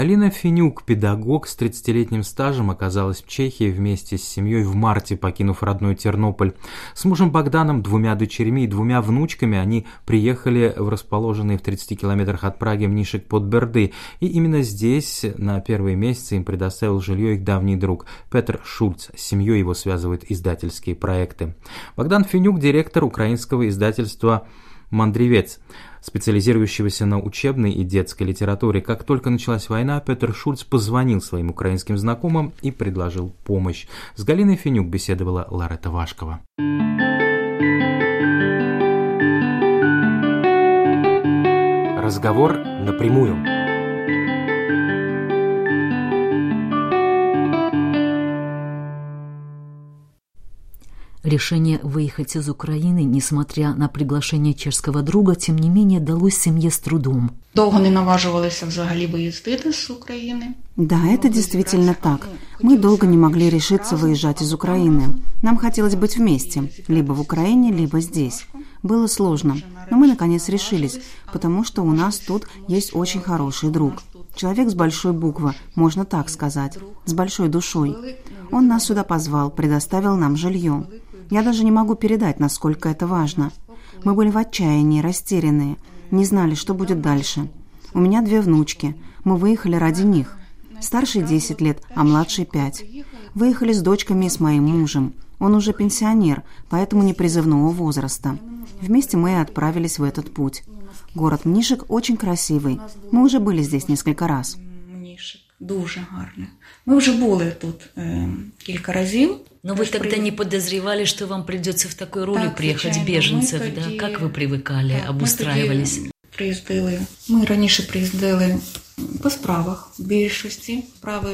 Галина Фенюк, педагог с 30-летним стажем, оказалась в Чехии вместе с семьей в марте, покинув родной Тернополь. С мужем Богданом, 2 дочерьми и 2 внучками они приехали в расположенный в 30 километрах от Праги Мнишек под Берды. И именно здесь на первые месяцы им предоставил жилье их давний друг Петр Шульц. С семьей его связывают издательские проекты. Богдан Фенюк – директор украинского издательства «Мандрівець», специализирующегося на учебной и детской литературе. Как только началась война, Петр Шульц позвонил своим украинским знакомым и предложил помощь. С Галиной Фенюк беседовала Ларета Вашкова. Разговор напрямую. Решение выехать из Украины, несмотря на приглашение чешского друга, тем не менее далось семье с трудом. Довго не наважувалися взагалі виїздити з України. Да, это действительно так. Мы долго не могли решиться выезжать из Украины. Нам хотелось быть вместе, либо в Украине, либо здесь. Было сложно, но мы наконец решились, потому что у нас тут есть очень хороший друг. Человек с большой буквы, можно так сказать, с большой душой. Он нас сюда позвал, предоставил нам жилье. Я даже не могу передать, насколько это важно. Мы были в отчаянии, растерянные, не знали, что будет дальше. У меня 2 внучки, мы выехали ради них. Старший 10 лет, а младший 5. Выехали с дочками и с моим мужем. Он уже пенсионер, поэтому не призывного возраста. Вместе мы и отправились в этот путь. Город Мнишек очень красивый. Мы уже были здесь несколько раз. Мнишек дуже гарний. Ми вже були тут кілька разів. Но вы тогда не подозревали, что вам придется в такой роли приехать беженцев, да? Как вы привыкали, обустраивались? Ми раніше приїздили по справах, в більшости.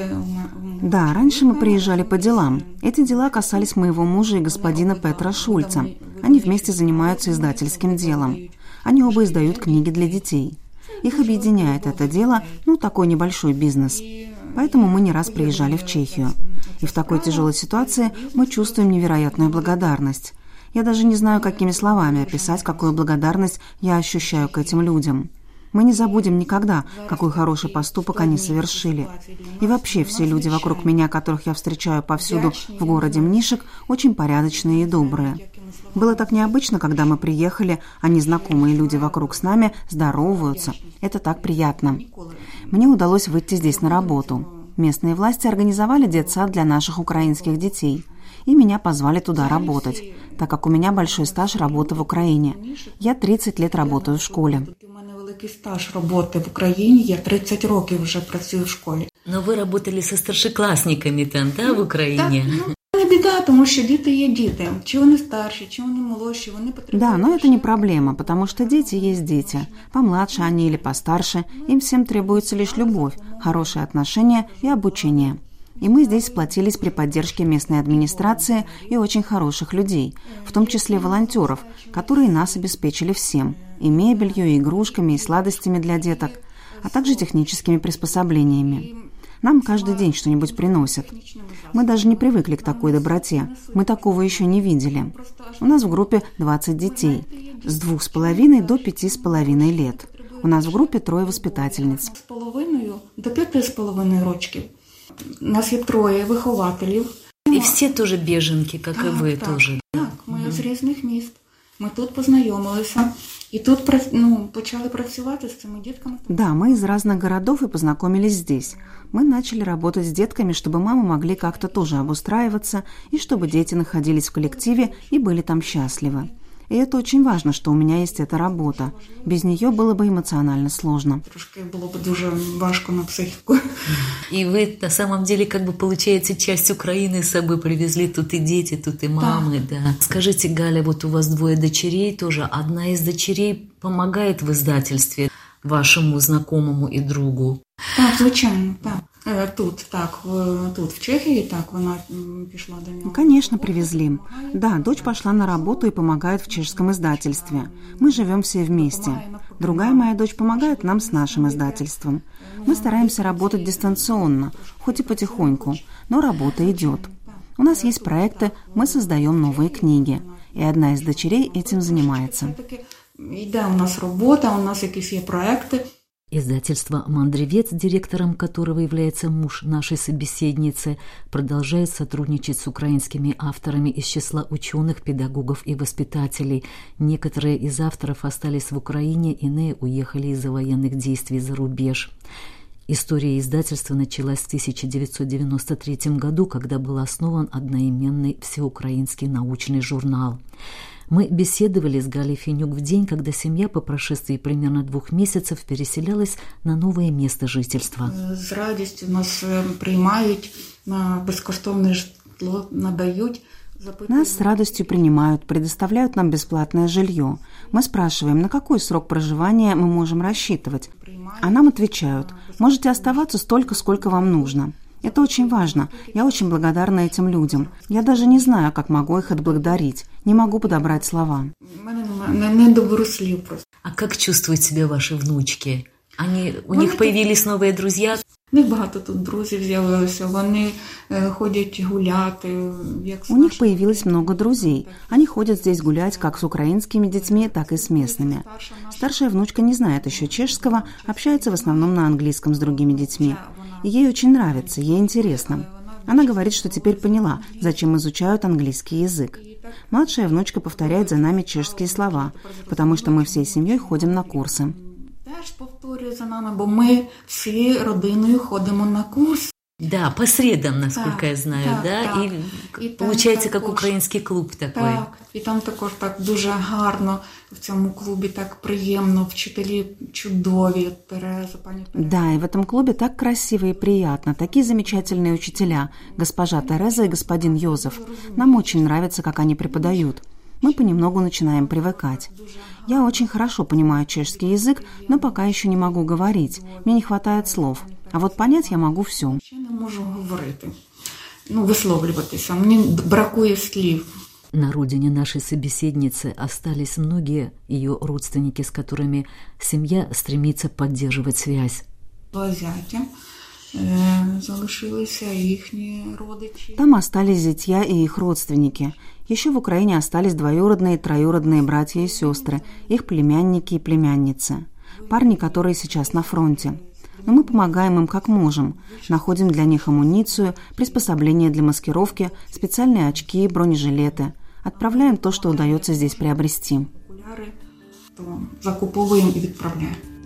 Да, раньше мы приезжали по делам. Эти дела касались моего мужа и господина Петра Шульца. Они вместе занимаются издательским делом. Они оба издают книги для детей. Их объединяет это дело, такой небольшой бизнес. Поэтому мы не раз приезжали в Чехию. И в такой тяжелой ситуации мы чувствуем невероятную благодарность. Я даже не знаю, какими словами описать, какую благодарность я ощущаю к этим людям. Мы не забудем никогда, какой хороший поступок они совершили. И вообще все люди вокруг меня, которых я встречаю повсюду в городе Мнишек, очень порядочные и добрые. Было так необычно, когда мы приехали, а незнакомые люди вокруг с нами здороваются. Это так приятно. Мне удалось выйти здесь на работу. Местные власти организовали детсад для наших украинских детей. И меня позвали туда работать, так как у меня большой стаж работы в Украине. Я 30 лет работаю в школе. У мене великий стаж роботи в Україні, я 30 років вже працюю в школі. Но вы работали со старшеклассниками там, да, в Украине? Не біда, тому що діти є діти. Чи вони старші, чи вони молодші, вони потребують. Да, но это не проблема, потому что дети есть дети. Помладше они или постарше, им всем требуется лишь любовь, хорошие отношения и обучение. И мы здесь сплотились при поддержке местной администрации и очень хороших людей, в том числе волонтеров, которые нас обеспечили всем – и мебелью, и игрушками, и сладостями для деток, а также техническими приспособлениями. Нам каждый день что-нибудь приносят. Мы даже не привыкли к такой доброте, мы такого еще не видели. У нас в группе 20 детей, с 2,5 до 5,5 лет. У нас в группе 3 воспитательниц. З половиною до 5,5 років. У нас є 3 вихователів. И все тоже беженки, как и вы тоже. Так, ми з різних міст. Ми тут познайомилися. И тут почали працювати з цими дітками. Да, мы из разных городов и познакомились здесь. Мы начали работать с детками, чтобы мамы могли как-то тоже обустраиваться, и чтобы дети находились в коллективе и были там счастливы. И это очень важно, что у меня есть эта работа. Без нее было бы эмоционально сложно. Трошки було б дуже важко на психику. И вы на самом деле получаете часть Украины с собой привезли. Тут и дети, тут и мамы, да. Скажите, Галя, вот у вас 2 дочерей тоже. Одна из дочерей помогает в издательстве вашему знакомому и другу? Так, звичайно, так. Тут в Чехии, так, вона пішла до нього. Конечно, привезли. Да, дочь пошла на работу и помогает в чешском издательстве. Мы живем все вместе. Другая моя дочь помогает нам с нашим издательством. Мы стараемся работать дистанционно, хоть и потихоньку, но работа идет. У нас есть проекты, мы создаем новые книги. И одна из дочерей этим занимается. Йде у нас робота, у нас якісь є проекти. Издательство «Мандревец», директором которого является муж нашей собеседницы, продолжает сотрудничать с украинскими авторами из числа ученых, педагогов и воспитателей. Некоторые из авторов остались в Украине, иные уехали из-за военных действий за рубеж. История издательства началась в 1993 году, когда был основан одноименный всеукраинский научный журнал. Мы беседовали с Галей Фенюк в день, когда семья по прошествии примерно 2 месяцев переселялась на новое место жительства. З радістю нас приймають, на безкоштовне житло надають. Нас с радостью принимают, предоставляют нам бесплатное жилье. Мы спрашиваем, на какой срок проживания мы можем рассчитывать. А нам отвечают, можете оставаться столько, сколько вам нужно. Это очень важно. Я очень благодарна этим людям. Я даже не знаю, как могу их отблагодарить. Не могу подобрать слова. А как чувствуют себя ваши внучки? У них появились новые друзья? У них багато тут друзів з'явилося, вони ходять гуляти. У них появилось много друзей. Они ходят здесь гулять как с украинскими детьми, так и с местными. Старшая внучка не знает еще чешского, общается в основном на английском с другими детьми. И ей очень нравится, ей интересно. Она говорит, что теперь поняла, зачем изучают английский язык. Младшая внучка повторяет за нами чешские слова, потому что мы всей семьей ходим на курсы. Теж повторює за нами, бо ми всі родиною ходимо на курс. Да, по средам, насколько я знаю, да? Так. И получается, как український клуб такой. Так, і там також так дуже гарно в цьому клубі, так приємно, вчителі чудові, Тереза, пані Тереза. Да, и в этом клубе так красиво и приятно, такие замечательные учителя, госпожа Тереза и господин Йозеф. Нам очень нравится, как они преподают. Мы понемногу начинаем привыкать. Я очень хорошо понимаю чешский язык, но пока еще не могу говорить. Мне не хватает слов. А вот понять я могу все. Я не можу говорити, висловлюватися. Мені бракує слів. На родине нашей собеседницы остались многие ее родственники, с которыми семья стремится поддерживать связь. Зятя залишилися їхні родичі. Там остались зятья и их родственники. Еще в Украине остались двоюродные и троюродные братья и сестры, их племянники и племянницы. Парни, которые сейчас на фронте. Но мы помогаем им как можем. Находим для них амуницию, приспособления для маскировки, специальные очки, бронежилеты. Отправляем то, что удается здесь приобрести. Закуповуємо і відправляємо.